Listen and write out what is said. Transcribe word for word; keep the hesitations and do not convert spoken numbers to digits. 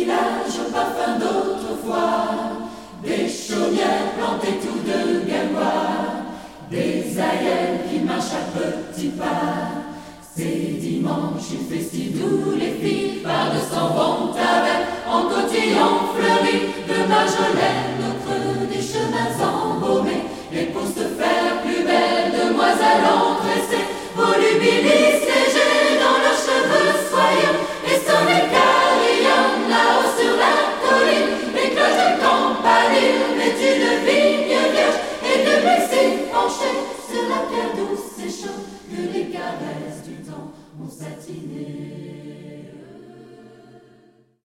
villages au parfum d'autrefois, des chaumières plantées tout de gallois, des aïeuls qui marchent à petits pas. C'est dimanche, une festive d'où les filles parlent s'en vont avec, en cotillons fleuris de marjolaine, au creux des chemins embaumés, les postes